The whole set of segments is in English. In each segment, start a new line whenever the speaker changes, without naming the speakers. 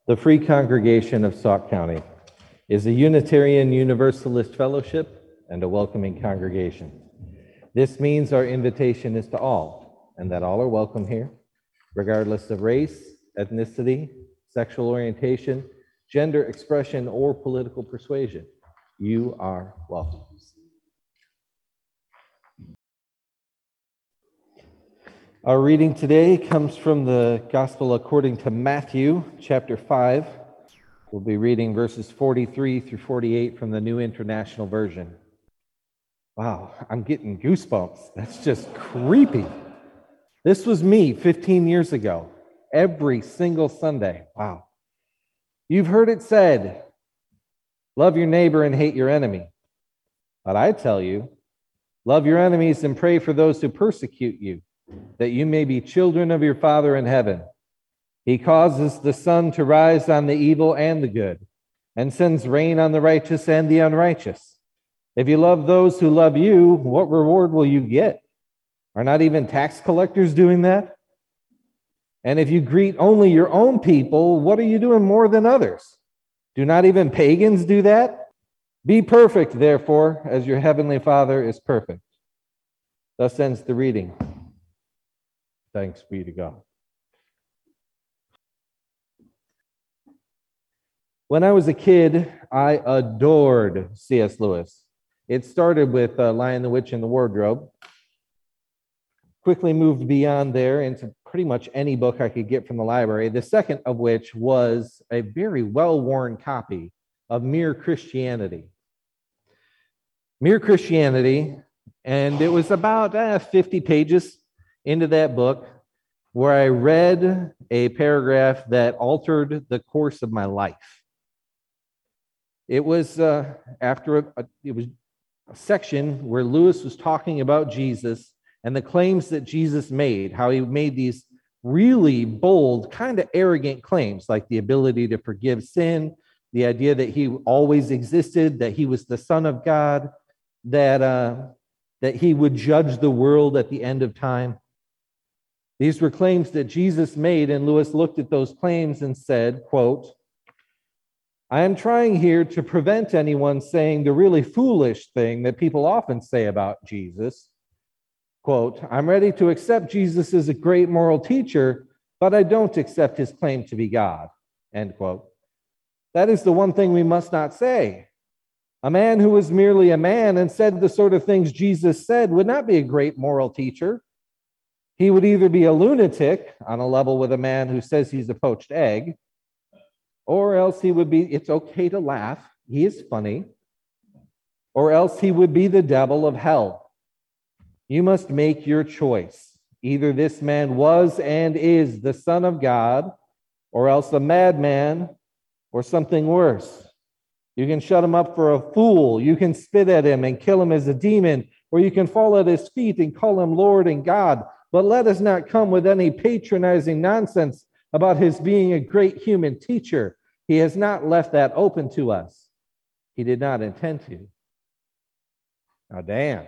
The Free Congregation of Sauk County is a Unitarian Universalist fellowship and a welcoming congregation. This means our invitation is to all, and that all are welcome here, regardless of race, ethnicity, sexual orientation, gender expression, or political persuasion. You are welcome. Our reading today comes from the Gospel according to Matthew, chapter 5. We'll be reading verses 43 through 48 from the New International Version. Wow, I'm getting goosebumps. That's just creepy. This was me 15 years ago, every single Sunday. Wow. You've heard it said, love your neighbor and hate your enemy. But I tell you, love your enemies and pray for those who persecute you, that you may be children of your Father in heaven. He causes the sun to rise on the evil and the good, and sends rain on the righteous and the unrighteous. If you love those who love you, what reward will you get? Are not even tax collectors doing that? And if you greet only your own people, what are you doing more than others? Do not even pagans do that? Be perfect, therefore, as your heavenly Father is perfect. Thus ends the reading. Thanks be to God. When I was a kid, I adored C.S. Lewis. It started with Lion, the Witch, and the Wardrobe. Quickly moved beyond there into pretty much any book I could get from the library, the second of which was a very well-worn copy of Mere Christianity. Mere Christianity, and it was about 50 pages into that book where I read a paragraph that altered the course of my life. It was it was a section where Lewis was talking about Jesus and the claims that Jesus made, how he made these really bold, kind of arrogant claims, like the ability to forgive sin, the idea that he always existed, that he was the Son of God, that he would judge the world at the end of time. These were claims that Jesus made, and Lewis looked at those claims and said, quote, I am trying here to prevent anyone saying the really foolish thing that people often say about Jesus. Quote, I'm ready to accept Jesus as a great moral teacher, but I don't accept his claim to be God. End quote. That is the one thing we must not say. A man who was merely a man and said the sort of things Jesus said would not be a great moral teacher. He would either be a lunatic on a level with a man who says he's a poached egg, or else he would be, it's okay to laugh, he is funny, or else he would be the devil of hell. You must make your choice. Either this man was and is the Son of God, or else a madman, or something worse. You can shut him up for a fool, you can spit at him and kill him as a demon, or you can fall at his feet and call him Lord and God. But let us not come with any patronizing nonsense about his being a great human teacher. He has not left that open to us. He did not intend to. Now, damn.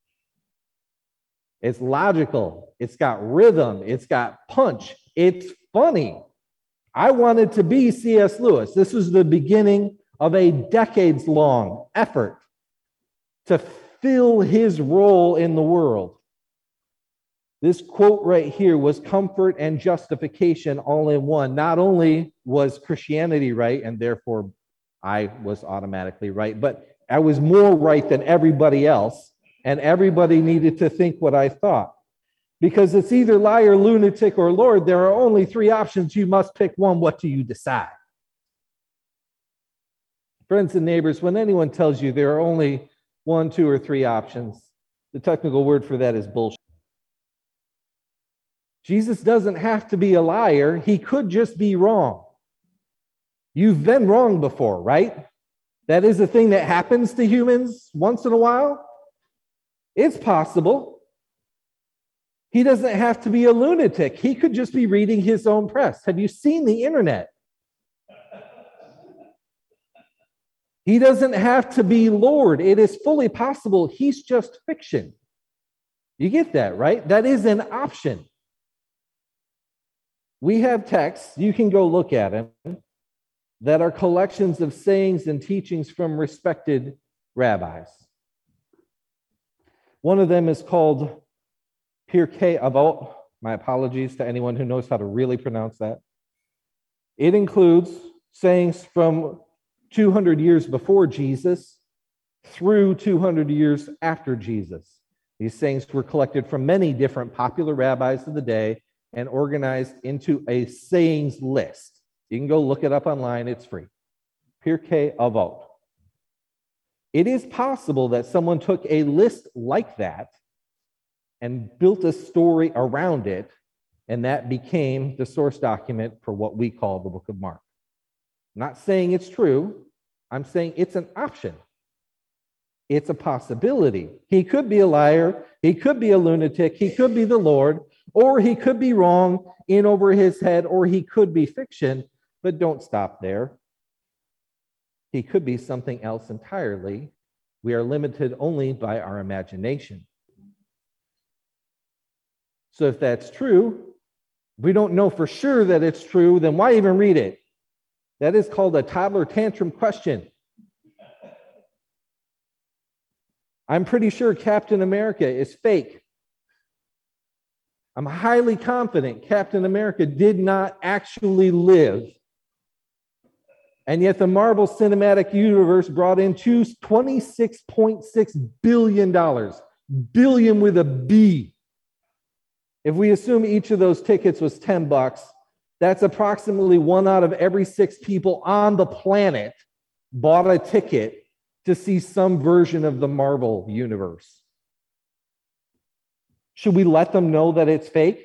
It's logical. It's got rhythm. It's got punch. It's funny. I wanted to be C.S. Lewis. This was the beginning of a decades-long effort to fill his role in the world. This quote right here was comfort and justification all in one. Not only was Christianity right, and therefore I was automatically right, but I was more right than everybody else, and everybody needed to think what I thought. Because it's either liar, lunatic, or Lord. There are only three options. You must pick one. What do you decide? Friends and neighbors, when anyone tells you there are only 1, 2, or 3 options, the technical word for that is bullshit. Jesus doesn't have to be a liar. He could just be wrong. You've been wrong before, right? That is a thing that happens to humans once in a while. It's possible. He doesn't have to be a lunatic. He could just be reading his own press. Have you seen the internet? He doesn't have to be Lord. It is fully possible he's just fiction. You get that, right? That is an option. We have texts. You can go look at them. that are collections of sayings and teachings from respected rabbis. One of them is called Pirkei Avot. My apologies to anyone who knows how to really pronounce that. It includes sayings from 200 years before Jesus through 200 years after Jesus. These sayings were collected from many different popular rabbis of the day and organized into a sayings list. You can go look it up online, it's free. Pirkei Avot. It is possible that someone took a list like that and built a story around it, and that became the source document for what we call the Book of Mark. I'm not saying it's true. I'm saying it's an option. It's a possibility. He could be a liar. He could be a lunatic. He could be the Lord, or he could be wrong in over his head, or he could be fiction, but don't stop there. He could be something else entirely. We are limited only by our imagination. So if that's true, we don't know for sure that it's true, then why even read it? That is called a toddler tantrum question. I'm pretty sure Captain America is fake. I'm highly confident Captain America did not actually live. And yet the Marvel Cinematic Universe brought in $26.6 billion. Billion with a B. If we assume each of those tickets was $10, that's approximately 1 out of every 6 people on the planet bought a ticket to see some version of the Marvel universe. Should we let them know that it's fake?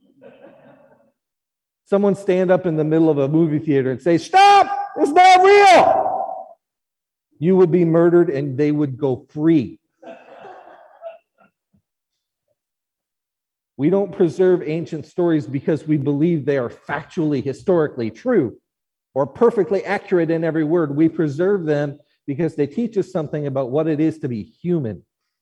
Someone stand up in the middle of a movie theater and say, "Stop! It's not real!" You would be murdered and they would go free. We don't preserve ancient stories because we believe they are factually, historically true or perfectly accurate in every word. We preserve them because they teach us something about what it is to be human.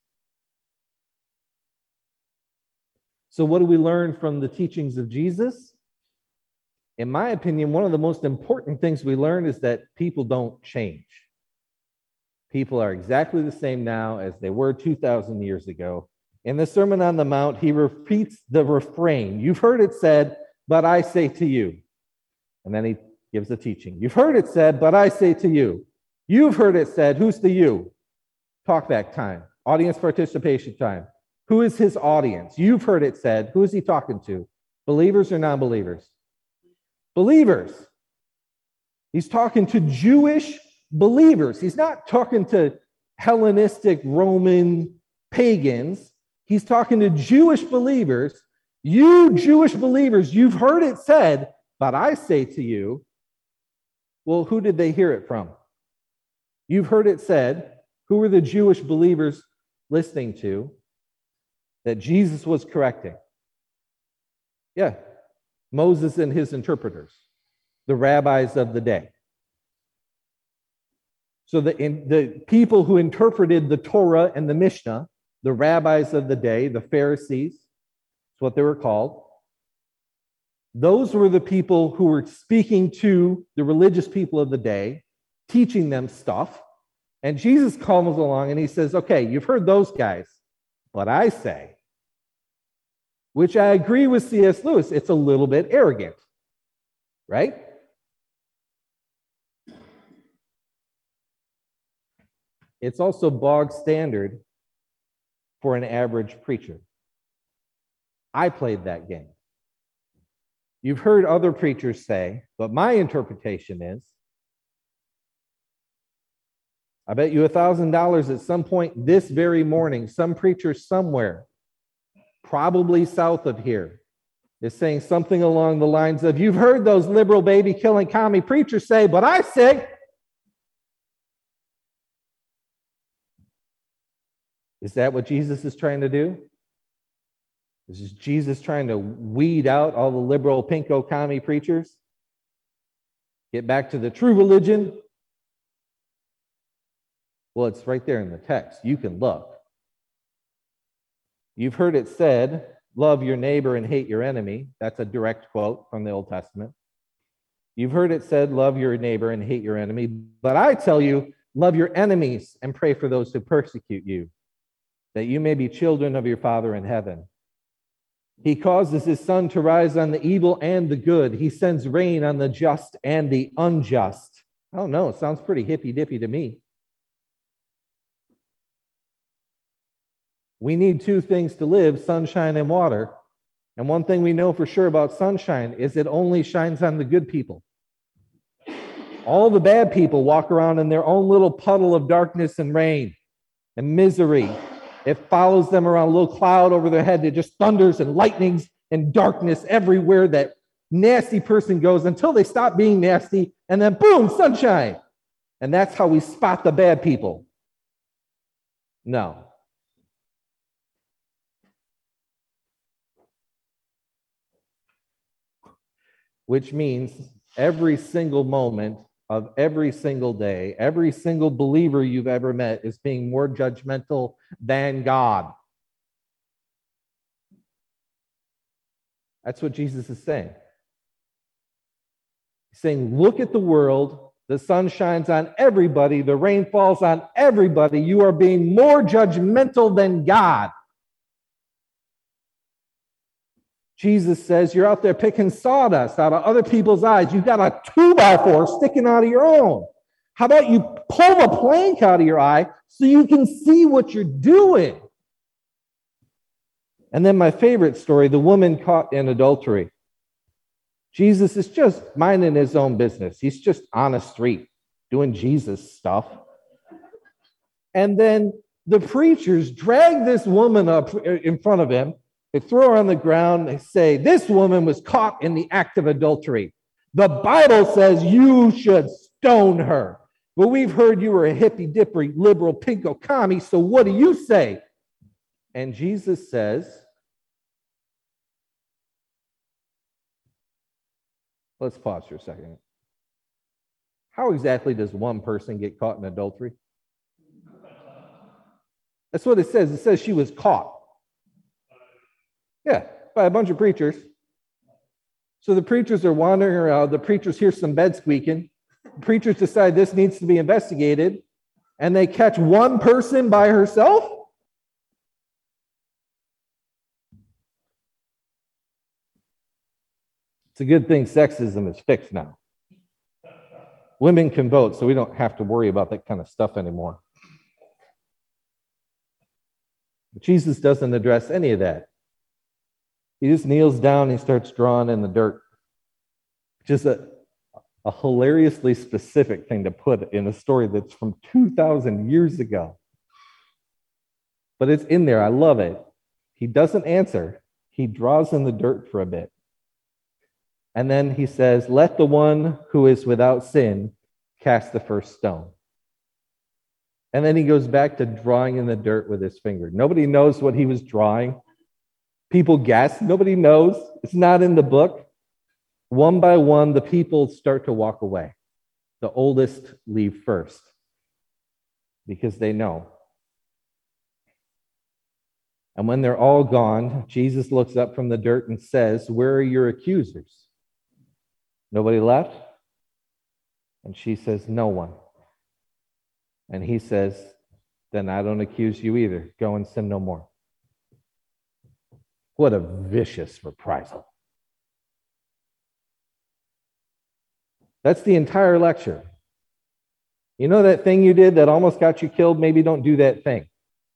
So what do we learn from the teachings of Jesus? In my opinion, one of the most important things we learn is that people don't change. People are exactly the same now as they were 2,000 years ago. In the Sermon on the Mount, he repeats the refrain. You've heard it said, but I say to you. And then he gives the teaching. You've heard it said, but I say to you. You've heard it said, who's the you? Talkback time, audience participation time. Who is his audience? You've heard it said, who is he talking to? Believers or non-believers? Believers. He's talking to Jewish believers. He's not talking to Hellenistic Roman pagans. He's talking to Jewish believers. You Jewish believers, you've heard it said, but I say to you, well, who did they hear it from? You've heard it said, who were the Jewish believers listening to that Jesus was correcting? Yeah, Moses and his interpreters, the rabbis of the day. So the people who interpreted the Torah and the Mishnah, the rabbis of the day, the Pharisees, that's what they were called. Those were the people who were speaking to the religious people of the day, teaching them stuff. And Jesus comes along and he says, okay, you've heard those guys, but I say, which I agree with C.S. Lewis, it's a little bit arrogant, right? It's also bog standard for an average preacher. I played that game. You've heard other preachers say, but my interpretation is, I bet you $1,000 at some point this very morning, some preacher somewhere, probably south of here, is saying something along the lines of, you've heard those liberal baby-killing commie preachers say, but I say. Is that what Jesus is trying to do? Is Jesus trying to weed out all the liberal pinko commie preachers? Get back to the true religion? Well, it's right there in the text. You can look. You've heard it said, love your neighbor and hate your enemy. That's a direct quote from the Old Testament. You've heard it said, love your neighbor and hate your enemy. But I tell you, love your enemies and pray for those who persecute you, that you may be children of your Father in heaven. He causes his sun to rise on the evil and the good. He sends rain on the just and the unjust. I don't know. It sounds pretty hippy-dippy to me. We need two things to live, sunshine and water. And one thing we know for sure about sunshine is it only shines on the good people. All the bad people walk around in their own little puddle of darkness and rain and misery. It follows them around, a little cloud over their head. It just thunders and lightnings and darkness everywhere that nasty person goes until they stop being nasty, and then boom, sunshine. And that's how we spot the bad people. No. Which means every single moment of every single day, every single believer you've ever met is being more judgmental than God. That's what Jesus is saying. He's saying, look at the world. The sun shines on everybody. The rain falls on everybody. You are being more judgmental than God. Jesus says you're out there picking sawdust out of other people's eyes. You've got a 2x4 sticking out of your own. How about you pull a plank out of your eye so you can see what you're doing? And then my favorite story, the woman caught in adultery. Jesus is just minding his own business. He's just on a street doing Jesus stuff. And then the preachers drag this woman up in front of him. They throw her on the ground. They say, this woman was caught in the act of adultery. The Bible says you should stone her. But we've heard you were a hippy-dippy, liberal, pinko commie, so what do you say? And Jesus says, let's pause for a second. How exactly does one person get caught in adultery? That's what it says. It says she was caught. Yeah, by a bunch of preachers. So the preachers are wandering around. The preachers hear some bed squeaking. The preachers decide this needs to be investigated. And they catch one person by herself? It's a good thing sexism is fixed now. Women can vote, so we don't have to worry about that kind of stuff anymore. But Jesus doesn't address any of that. He just kneels down and he starts drawing in the dirt. Just a hilariously specific thing to put in a story that's from 2,000 years ago. But it's in there. I love it. He doesn't answer. He draws in the dirt for a bit. And then he says, let the one who is without sin cast the first stone. And then he goes back to drawing in the dirt with his finger. Nobody knows what he was drawing. People guess. Nobody knows. It's not in the book. One by one, the people start to walk away. The oldest leave first because they know. And when they're all gone, Jesus looks up from the dirt and says, where are your accusers? Nobody left? And she says, no one. And he says, then I don't accuse you either. Go and sin no more. What a vicious reprisal. That's the entire lecture. You know that thing you did that almost got you killed? Maybe don't do that thing.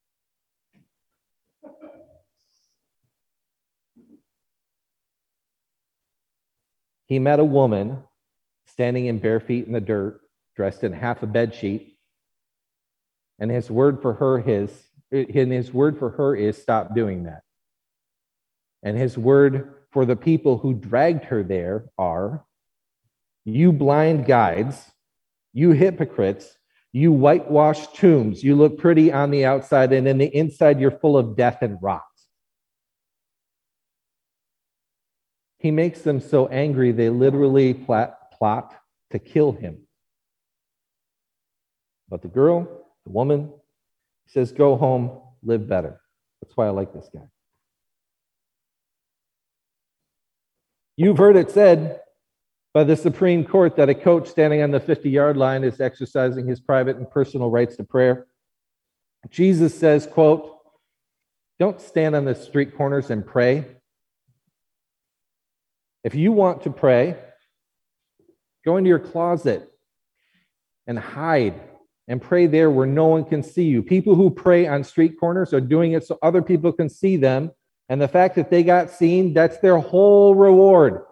He met a woman standing in bare feet in the dirt, dressed in half a bed sheet. And his word for her is stop doing that. And his word for the people who dragged her there are, you blind guides, you hypocrites, you whitewashed tombs, you look pretty on the outside, and in the inside you're full of death and rot. He makes them so angry they literally plot to kill him. But the girl, the woman, says, go home, live better. That's why I like this guy. You've heard it said, by the Supreme Court that a coach standing on the 50-yard line is exercising his private and personal rights to prayer. Jesus says, quote, "Don't stand on the street corners and pray. If you want to pray, go into your closet and hide and pray there where no one can see you." People who pray on street corners are doing it so other people can see them. And the fact that they got seen, that's their whole reward.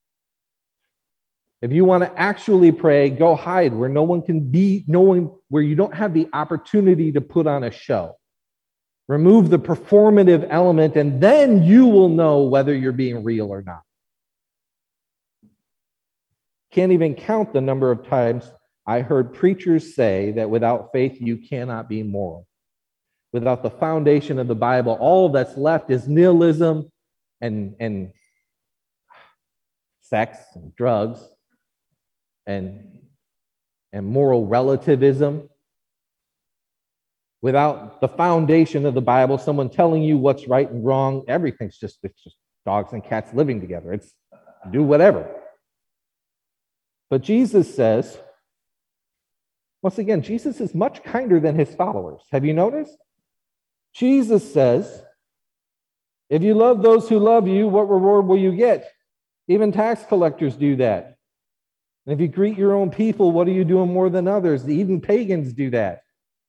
If you want to actually pray, go hide where no one can be, where you don't have the opportunity to put on a show. Remove the performative element, and then you will know whether you're being real or not. Can't even count the number of times I heard preachers say that without faith, you cannot be moral. Without the foundation of the Bible, all that's left is nihilism and sex and drugs and moral relativism. Without the foundation of the Bible, someone telling you what's right and wrong, it's just dogs and cats living together. It's do whatever. But Jesus says, once again, Jesus is much kinder than his followers. Have you noticed? Jesus says, if you love those who love you, what reward will you get? Even tax collectors do that. And if you greet your own people, what are you doing more than others? Even pagans do that.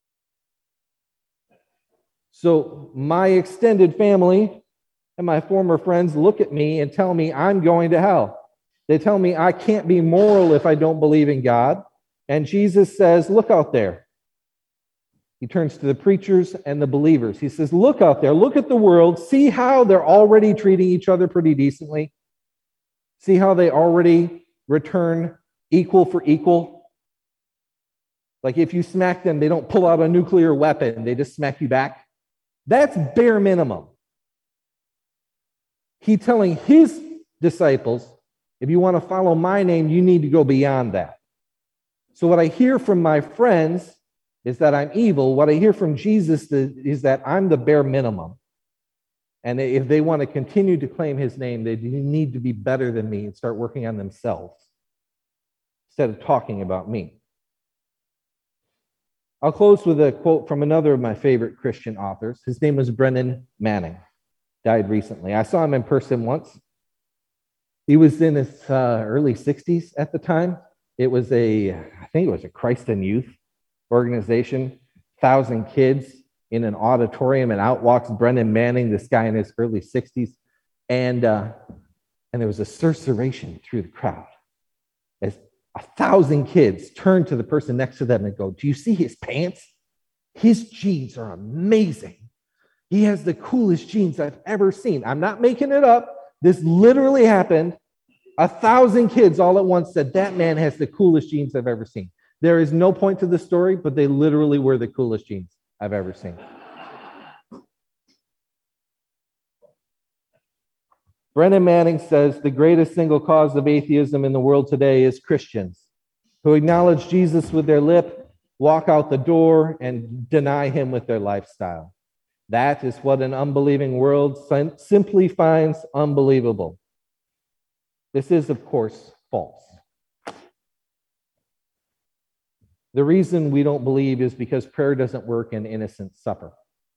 So my extended family and my former friends look at me and tell me I'm going to hell. They tell me I can't be moral if I don't believe in God. And Jesus says, look out there. He turns to the preachers and the believers. He says, look out there, look at the world, see how they're already treating each other pretty decently. See how they already return equal for equal. Like if you smack them, they don't pull out a nuclear weapon, they just smack you back. That's bare minimum. He's telling his disciples, if you want to follow my name, you need to go beyond that. So what I hear from my friends is that I'm evil. What I hear from Jesus is that I'm the bare minimum. And if they want to continue to claim his name, they need to be better than me and start working on themselves instead of talking about me. I'll close with a quote from another of my favorite Christian authors. His name was Brennan Manning, died recently. I saw him in person once. He was in his early 60s at the time. I think it was a Christ and Youth organization, 1,000 kids in an auditorium, and out walks Brennan Manning, this guy in his early 60s, and there was a susurration through the crowd as 1,000 kids turned to the person next to them and go, "Do you see his pants? His jeans are amazing. He has the coolest jeans I've ever seen." I'm not making it up. This literally happened. 1,000 kids all at once said, "That man has the coolest jeans I've ever seen." There is no point to the story, but they literally were the coolest jeans I've ever seen. Brennan Manning says the greatest single cause of atheism in the world today is Christians who acknowledge Jesus with their lip, walk out the door, and deny him with their lifestyle. That is what an unbelieving world simply finds unbelievable. This is, of course, false. The reason we don't believe is because prayer doesn't work and innocents suffer.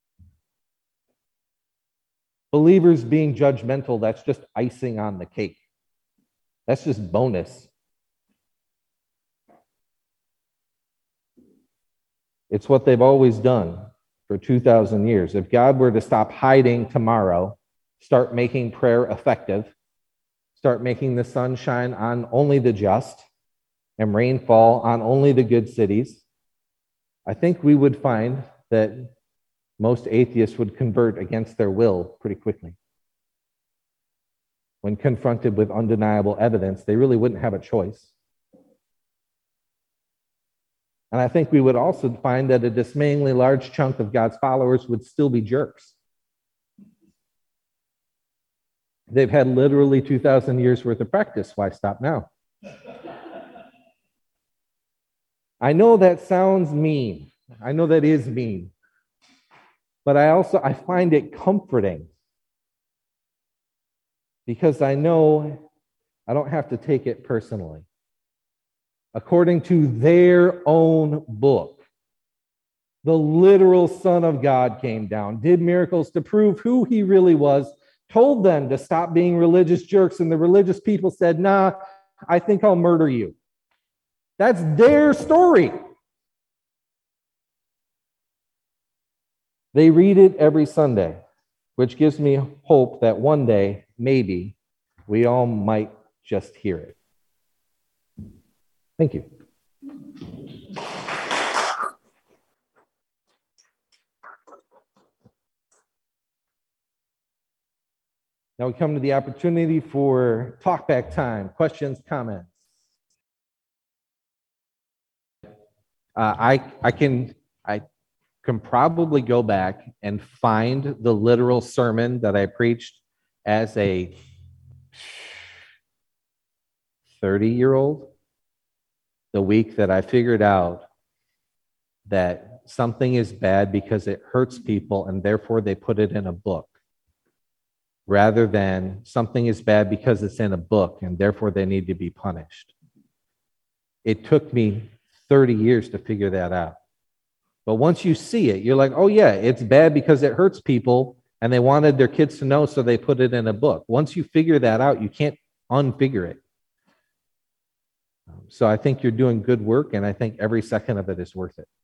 Believers being judgmental, that's just icing on the cake. That's just bonus. It's what they've always done for 2,000 years. If God were to stop hiding tomorrow, start making prayer effective, start making the sun shine on only the just, and rainfall on only the good cities, I think we would find that most atheists would convert against their will pretty quickly. When confronted with undeniable evidence, they really wouldn't have a choice. And I think we would also find that a dismayingly large chunk of God's followers would still be jerks. They've had literally 2,000 years worth of practice. Why stop now? I know that sounds mean. I know that is mean. But I find it comforting because I know I don't have to take it personally. According to their own book, the literal Son of God came down, did miracles to prove who he really was, told them to stop being religious jerks, and the religious people said, nah, I think I'll murder you. That's their story. They read it every Sunday, which gives me hope that one day, maybe, we all might just hear it. Thank you. Now we come to the opportunity for talkback time, questions, comments. I can probably go back and find the literal sermon that I preached as a 30-year-old, the week that I figured out that something is bad because it hurts people and therefore they put it in a book, rather than something is bad because it's in a book and therefore they need to be punished. It took me 30 years to figure that out. But once you see it, you're like, oh yeah, it's bad because it hurts people and they wanted their kids to know, so they put it in a book. Once you figure that out, you can't unfigure it. So I think you're doing good work, and I think every second of it is worth it.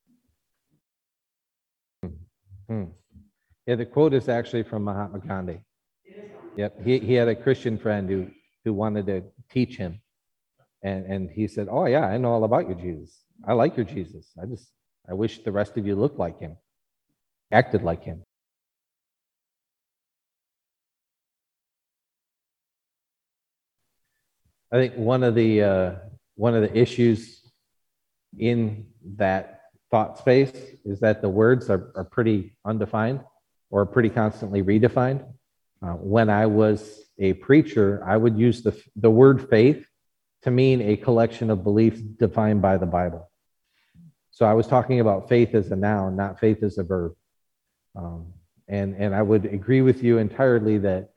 Yeah, the quote is actually from Mahatma Gandhi. Yep, he had a Christian friend who wanted to teach him. And he said, oh yeah, I know all about your Jesus. I like your Jesus. I wish the rest of you looked like him, acted like him. I think one of the issues in that thought space is that the words are pretty undefined or pretty constantly redefined. When I was a preacher, I would use the word faith to mean a collection of beliefs defined by the Bible. So I was talking about faith as a noun, not faith as a verb. And I would agree with you entirely that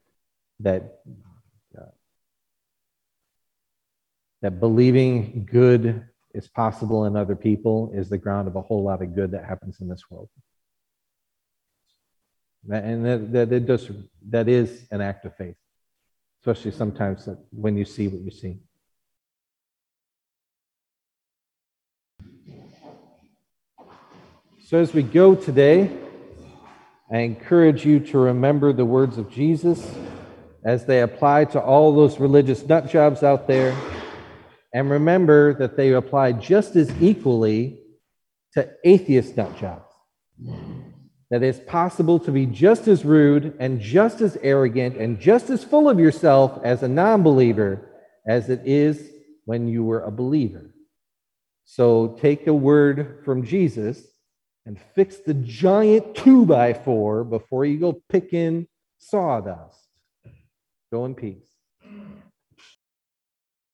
believing good is possible in other people is the ground of a whole lot of good that happens in this world. And that is an act of faith, especially sometimes when you see what you see. So as we go today, I encourage you to remember the words of Jesus as they apply to all those religious nut jobs out there, and remember that they apply just as equally to atheist nut jobs. That it's possible to be just as rude and just as arrogant and just as full of yourself as a non-believer as it is when you were a believer. So take a word from Jesus and fix the giant 2x4 before you go picking sawdust. Go in peace.